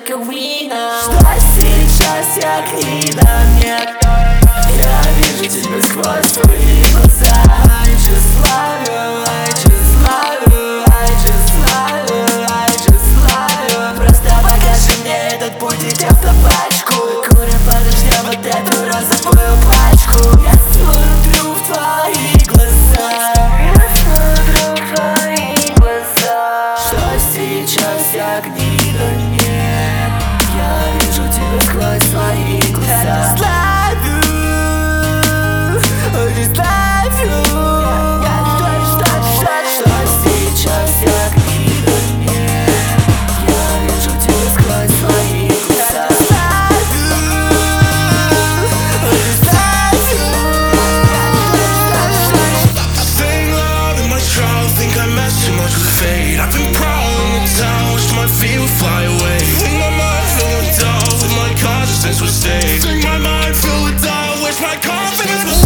Калина. Что сейчас я гнида? Нет, я вижу тебя сквозь твои глаза. I just love you, I just love you, I just love you, I just love you. Просто покажи мне этот путь, идти в табачку. Курим подожди вот эту розовую пачку. Я смотрю в твои глаза, я смотрю в твои глаза. Что сейчас я гнида? Нет, я вижу тебя сквозь твои глаза. I just love you, I just love you. Что сейчас я гнида? Нет, я вижу тебя сквозь твои глаза. I've been prowling the town, wish my feet would fly away. Think my mind filled with doubt, with my consciousness would stay. Think my mind filled with doubt, wish my confidence would stay.